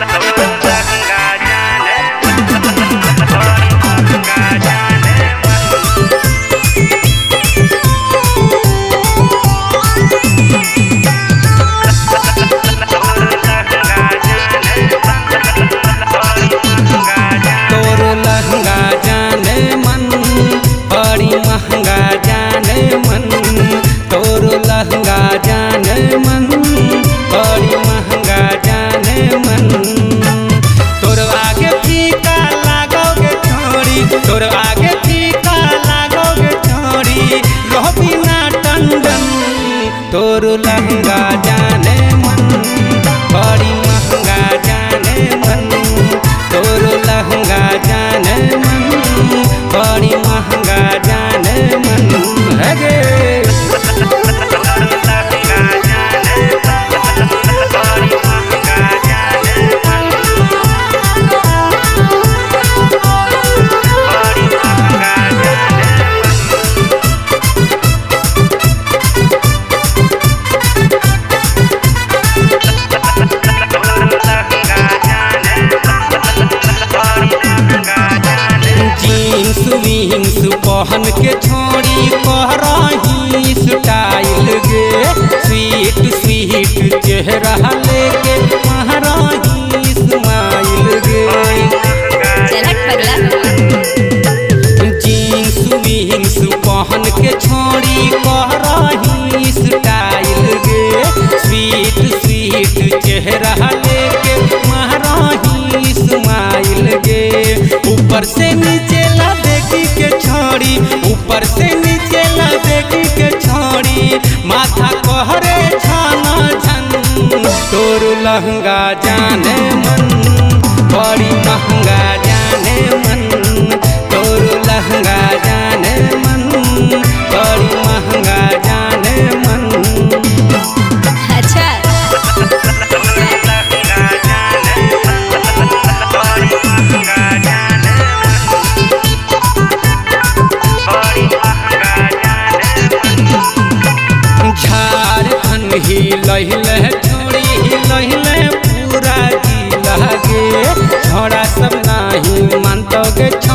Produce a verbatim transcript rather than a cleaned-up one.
तोर आगे फीका लागोगे छोड़ी रोबी ना टंडन तोर लहंगा जाने मन बड़ी महंगा जाने मन तोर लहंगा जाने मन बड़ी महंगा जाने मन है गे जीन्स पहन के छोड़ी कह रही स्टाइल गे स्वीट स्वीट चेहरा लेके महाराही स्माइल गे जीन्स वीन्स पहन के छोड़ी कह रही स्टाइल गे स्वीट स्वीट चेहरा लेके महाराही स्माइल गे ऊपर से नीचे ला देखी के छोड़ी ऊपर से नीचे ला देखी के छोड़ी माथा कहरे छाना छन तोर लहंगा जाने मन बड़ी महंगा जाने मन तोर लहंगा जाने मन बड़ी महंगा जाने मन अच्छा झारखंड ही लहिले छोड़ी ही लहिले पूरा जिला गे छोड़ा सब नहीं मानतो गे।